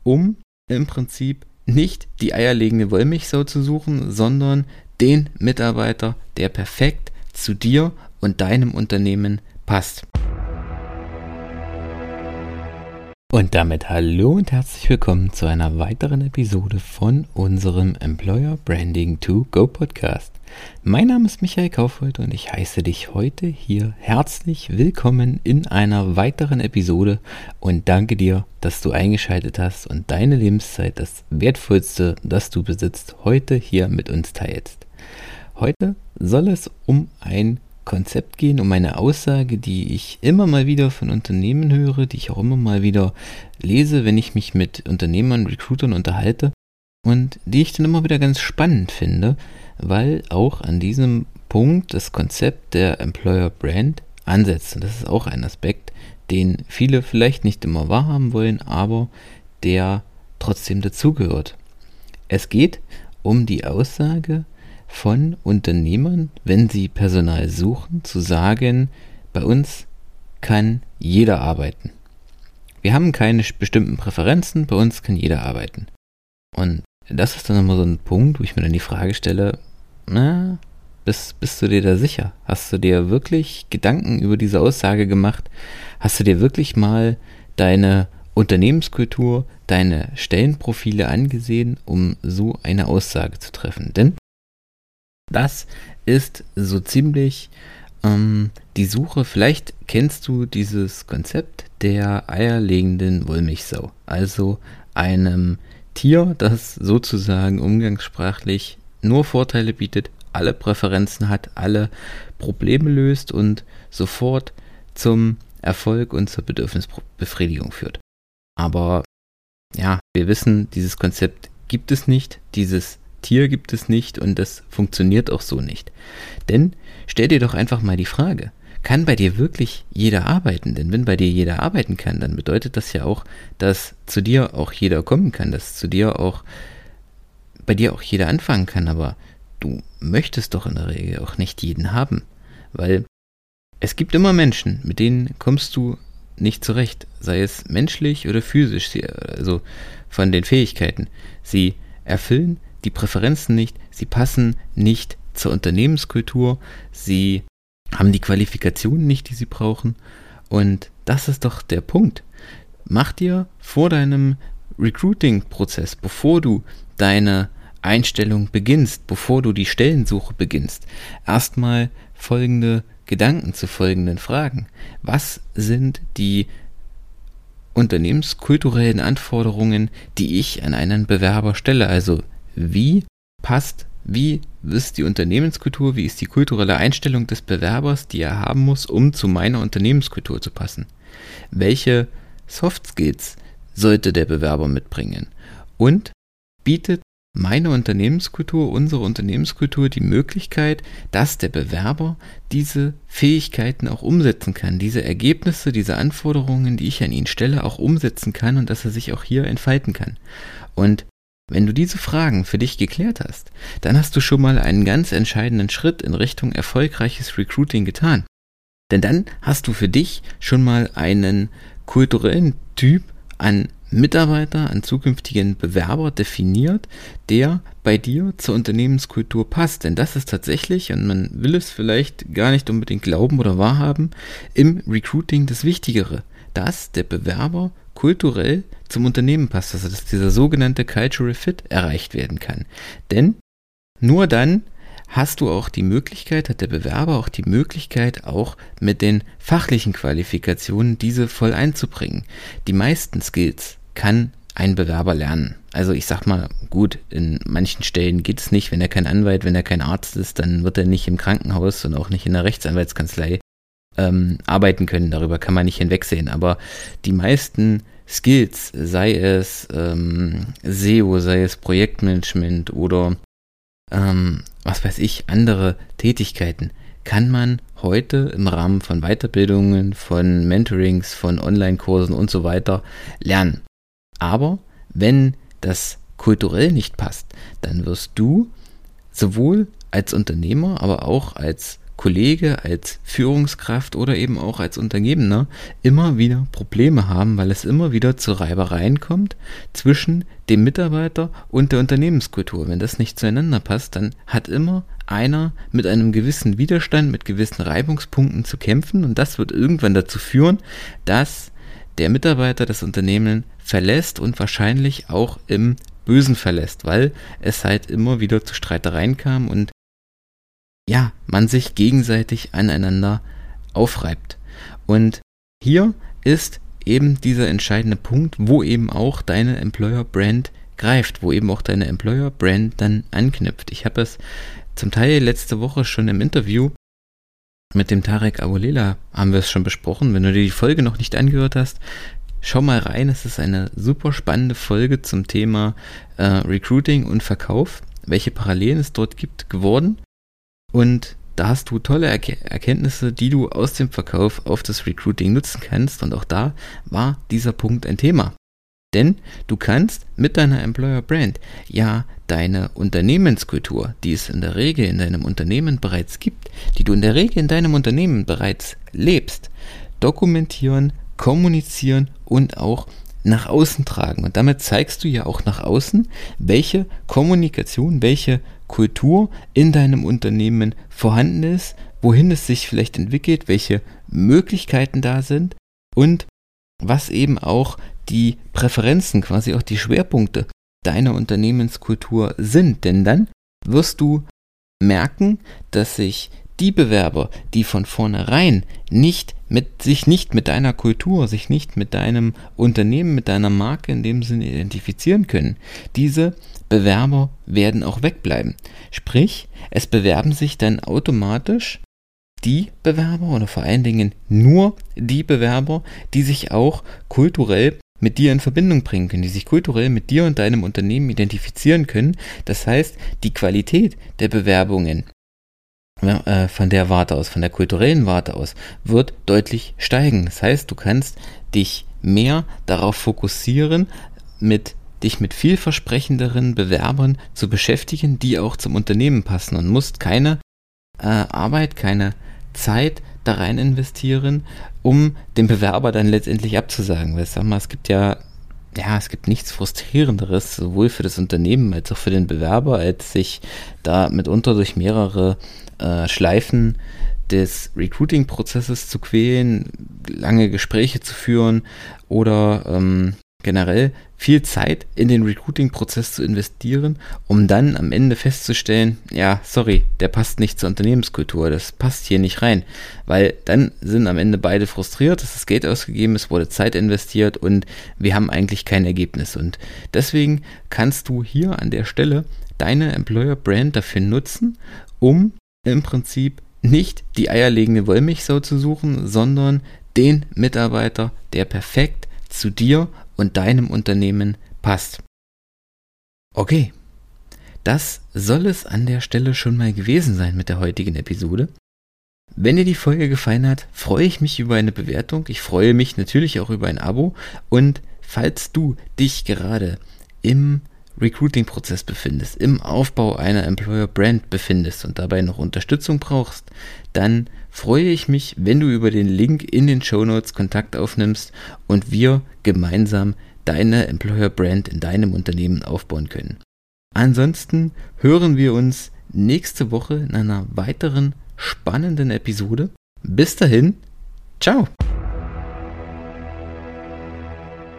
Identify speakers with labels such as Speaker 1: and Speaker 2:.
Speaker 1: um im Prinzip nicht die eierlegende Wollmilchsau zu suchen, sondern den Mitarbeiter, der perfekt zu dir und deinem Unternehmen passt. Und damit hallo und herzlich willkommen zu einer weiteren Episode von unserem Employer Branding to Go Podcast. Mein Name ist Michael Kaufhold und ich heiße dich heute hier herzlich willkommen in einer weiteren Episode und danke dir, dass du eingeschaltet hast und deine Lebenszeit, das Wertvollste, das du besitzt, heute hier mit uns teilst. Heute soll es um ein Konzept gehen, um eine Aussage, die ich immer mal wieder von Unternehmen höre, die ich auch immer mal wieder lese, wenn ich mich mit Unternehmern, Recruitern unterhalte und die ich dann immer wieder ganz spannend finde, weil auch an diesem Punkt das Konzept der Employer Brand ansetzt. Und das ist auch ein Aspekt, den viele vielleicht nicht immer wahrhaben wollen, aber der trotzdem dazugehört. Es geht um die Aussage von Unternehmern, wenn sie Personal suchen, zu sagen, bei uns kann jeder arbeiten. Wir haben keine bestimmten Präferenzen, bei uns kann jeder arbeiten. Und das ist dann immer so ein Punkt, wo ich mir dann die Frage stelle, bist du dir da sicher? Hast du dir wirklich Gedanken über diese Aussage gemacht? Hast du dir wirklich mal deine Unternehmenskultur, deine Stellenprofile angesehen, um so eine Aussage zu treffen? Denn das ist so ziemlich die Suche. Vielleicht kennst du dieses Konzept der eierlegenden Wollmilchsau. Also einem Tier, das sozusagen umgangssprachlich nur Vorteile bietet, alle Präferenzen hat, alle Probleme löst und sofort zum Erfolg und zur Bedürfnisbefriedigung führt. Aber ja, wir wissen, dieses Konzept gibt es nicht, dieses Tier gibt es nicht und das funktioniert auch so nicht. Denn stell dir doch einfach mal die Frage, kann bei dir wirklich jeder arbeiten? Denn wenn bei dir jeder arbeiten kann, dann bedeutet das ja auch, dass zu dir auch jeder kommen kann, dass bei dir auch jeder anfangen kann, aber du möchtest doch in der Regel auch nicht jeden haben, weil es gibt immer Menschen, mit denen kommst du nicht zurecht, sei es menschlich oder physisch, also von den Fähigkeiten. Sie erfüllen die Präferenzen nicht, sie passen nicht zur Unternehmenskultur, sie haben die Qualifikationen nicht, die sie brauchen und das ist doch der Punkt. Mach dir vor deinem Recruiting-Prozess, bevor du deine Einstellung beginnst, bevor du die Stellensuche beginnst, erstmal folgende Gedanken zu folgenden Fragen. Was sind die unternehmenskulturellen Anforderungen, die ich an einen Bewerber stelle? Also wie ist die Unternehmenskultur, wie ist die kulturelle Einstellung des Bewerbers, die er haben muss, um zu meiner Unternehmenskultur zu passen? Welche Soft Skills sollte der Bewerber mitbringen? Und bietet meine Unternehmenskultur, unsere Unternehmenskultur die Möglichkeit, dass der Bewerber diese Fähigkeiten auch umsetzen kann, diese Ergebnisse, diese Anforderungen, die ich an ihn stelle, auch umsetzen kann und dass er sich auch hier entfalten kann. Und wenn du diese Fragen für dich geklärt hast, dann hast du schon mal einen ganz entscheidenden Schritt in Richtung erfolgreiches Recruiting getan. Denn dann hast du für dich schon mal einen kulturellen Typ an Mitarbeiter, an zukünftigen Bewerber definiert, der bei dir zur Unternehmenskultur passt. Denn das ist tatsächlich, und man will es vielleicht gar nicht unbedingt glauben oder wahrhaben, im Recruiting das Wichtigere, dass der Bewerber kulturell zum Unternehmen passt, also dass dieser sogenannte Cultural Fit erreicht werden kann. Denn nur dann hat der Bewerber auch die Möglichkeit, auch mit den fachlichen Qualifikationen diese voll einzubringen. Die meisten Skills kann ein Bewerber lernen. Also ich sag mal, gut, in manchen Stellen geht es nicht, wenn er kein Anwalt, wenn er kein Arzt ist, dann wird er nicht im Krankenhaus und auch nicht in der Rechtsanwaltskanzlei arbeiten können. Darüber kann man nicht hinwegsehen. Aber die meisten Skills, sei es SEO, sei es Projektmanagement oder was weiß ich, andere Tätigkeiten, kann man heute im Rahmen von Weiterbildungen, von Mentorings, von Online-Kursen und so weiter lernen. Aber wenn das kulturell nicht passt, dann wirst du sowohl als Unternehmer, aber auch als Kollege, als Führungskraft oder eben auch als Untergebener immer wieder Probleme haben, weil es immer wieder zu Reibereien kommt zwischen dem Mitarbeiter und der Unternehmenskultur. Wenn das nicht zueinander passt, dann hat immer einer mit einem gewissen Widerstand, mit gewissen Reibungspunkten zu kämpfen, und das wird irgendwann dazu führen, dass der Mitarbeiter das Unternehmen verlässt und wahrscheinlich auch im Bösen verlässt, weil es halt immer wieder zu Streitereien kam und ja, man sich gegenseitig aneinander aufreibt. Und hier ist eben dieser entscheidende Punkt, wo eben auch deine Employer Brand greift, wo eben auch deine Employer Brand dann anknüpft. Ich habe es zum Teil letzte Woche schon im Interview mit dem Tarek Aboulela haben wir es schon besprochen. Wenn du dir die Folge noch nicht angehört hast, schau mal rein. Es ist eine super spannende Folge zum Thema Recruiting und Verkauf, welche Parallelen es dort gibt, geworden. Und da hast du tolle Erkenntnisse, die du aus dem Verkauf auf das Recruiting nutzen kannst. Und auch da war dieser Punkt ein Thema. Denn du kannst mit deiner Employer Brand ja deine Unternehmenskultur, die es in der Regel in deinem Unternehmen bereits gibt, die du in der Regel in deinem Unternehmen bereits lebst, dokumentieren, kommunizieren und auch nach außen tragen. Und damit zeigst du ja auch nach außen, welche Kommunikation, welche Kultur in deinem Unternehmen vorhanden ist, wohin es sich vielleicht entwickelt, welche Möglichkeiten da sind und was eben auch die Präferenzen, quasi auch die Schwerpunkte deiner Unternehmenskultur sind. Denn dann wirst du merken, dass sich die Bewerber, die von vornherein sich nicht mit deiner Kultur, sich nicht mit deinem Unternehmen, mit deiner Marke in dem Sinne identifizieren können, diese Bewerber werden auch wegbleiben. Sprich, es bewerben sich dann automatisch die Bewerber oder vor allen Dingen nur die Bewerber, die sich auch kulturell mit dir in Verbindung bringen können, die sich kulturell mit dir und deinem Unternehmen identifizieren können. Das heißt, die Qualität der Bewerbungen von der Warte aus, von der kulturellen Warte aus, wird deutlich steigen. Das heißt, du kannst dich mehr darauf fokussieren, dich mit vielversprechenderen Bewerbern zu beschäftigen, die auch zum Unternehmen passen, und musst keine Arbeit, keine Zeit da rein investieren, um den Bewerber dann letztendlich abzusagen. Weil sag mal, es gibt nichts Frustrierenderes, sowohl für das Unternehmen als auch für den Bewerber, als sich da mitunter durch mehrere Schleifen des Recruiting-Prozesses zu quälen, lange Gespräche zu führen oder generell viel Zeit in den Recruiting-Prozess zu investieren, um dann am Ende festzustellen, ja, sorry, der passt nicht zur Unternehmenskultur, das passt hier nicht rein, weil dann sind am Ende beide frustriert, es ist Geld ausgegeben, es wurde Zeit investiert und wir haben eigentlich kein Ergebnis. Und deswegen kannst du hier an der Stelle deine Employer Brand dafür nutzen, um im Prinzip nicht die eierlegende Wollmilchsau zu suchen, sondern den Mitarbeiter, der perfekt zu dir und deinem Unternehmen passt. Okay, das soll es an der Stelle schon mal gewesen sein mit der heutigen Episode. Wenn dir die Folge gefallen hat, freue ich mich über eine Bewertung. Ich freue mich natürlich auch über ein Abo. Und falls du dich gerade im Recruiting-Prozess befindest, im Aufbau einer Employer Brand befindest und dabei noch Unterstützung brauchst, dann freue ich mich, wenn du über den Link in den Shownotes Kontakt aufnimmst und wir gemeinsam deine Employer Brand in deinem Unternehmen aufbauen können. Ansonsten hören wir uns nächste Woche in einer weiteren spannenden Episode. Bis dahin, ciao!